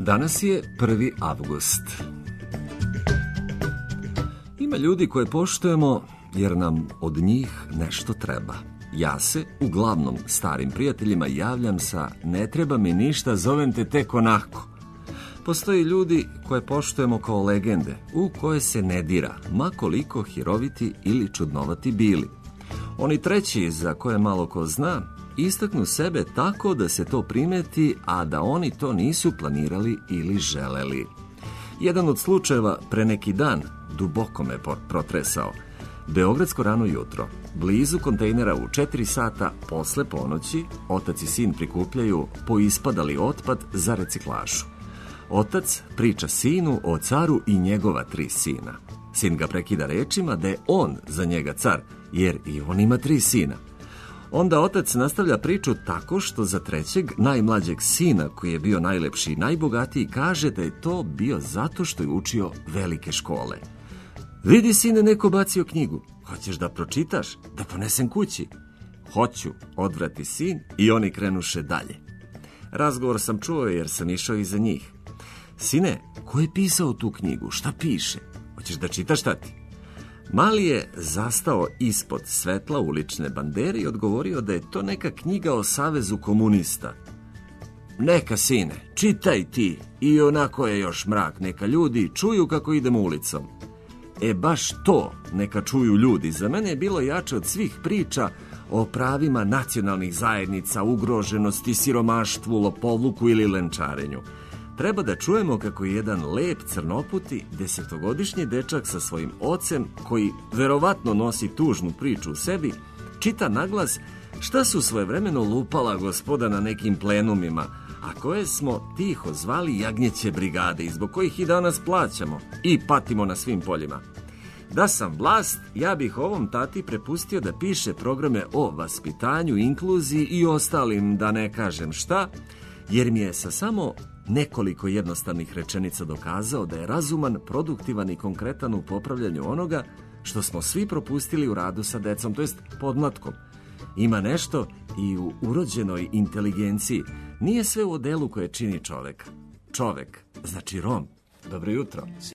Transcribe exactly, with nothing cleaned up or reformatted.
Danas je prvi avgust. Ima ljudi koje poštujemo jer nam od njih nešto treba. Ja se, uglavnom starim prijateljima, javljam sa ne treba mi ništa, zovem te tek onako. Postoje ljudi koje poštujemo kao legende, u koje se ne dira, ma koliko hiroviti ili čudnovati bili. Oni treći, za koje malo ko zna, istaknu sebe tako da se to primeti, a da oni to nisu planirali ili želeli. Jedan od slučajeva pre neki dan duboko me protresao. Beogradsko rano jutro, blizu kontejnera u četiri sata posle ponoći, otac i sin prikupljaju poispadali otpad za reciklažu. Otac priča sinu o caru i njegova tri sina. Sin ga prekida rečima da je on za njega car, jer i on ima tri sina. Onda otac nastavlja priču tako što za trećeg, najmlađeg sina, koji je bio najlepši i najbogatiji, kaže da je to bio zato što je učio velike škole. Vidi, sine, neko bacio knjigu. Hoćeš da pročitaš? Da ponesem kući? Hoću, odvrati sin i oni krenuše dalje. Razgovor sam čuo jer sam išao iza njih. Sine, ko je pisao tu knjigu? Šta piše? Hoćeš da čitaš, tati? Mali je zastao ispod svetla ulične bandere i odgovorio da je to neka knjiga o Savezu komunista. Neka, sine, čitaj ti, i onako je još mrak, neka ljudi čuju kako idemo ulicom. E baš to neka čuju ljudi, za mene je bilo jače od svih priča o pravima nacionalnih zajednica, ugroženosti, siromaštvu, lopovluku ili lenčarenju. Treba da čujemo kako je jedan lep crnoputi desetogodišnji dečak sa svojim ocem, koji verovatno nosi tužnu priču u sebi, čita naglas šta su svojevremeno lupala gospoda na nekim plenumima, a koje smo tiho zvali jagnjeće brigade i zbog kojih i danas plaćamo i patimo na svim poljima. Da sam vlast, ja bih ovom tati prepustio da piše programe o vaspitanju, inkluziji i ostalim, da ne kažem šta, jer mi je sa samo nekoliko jednostavnih rečenica dokazao da je razuman, produktivan i konkretan u popravljanju onoga što smo svi propustili u radu sa decom, to jest podmlatkom. Ima nešto i u urođenoj inteligenciji. Nije sve u odelu koje čini čoveka. Čovek znači Rom. Dobro jutro.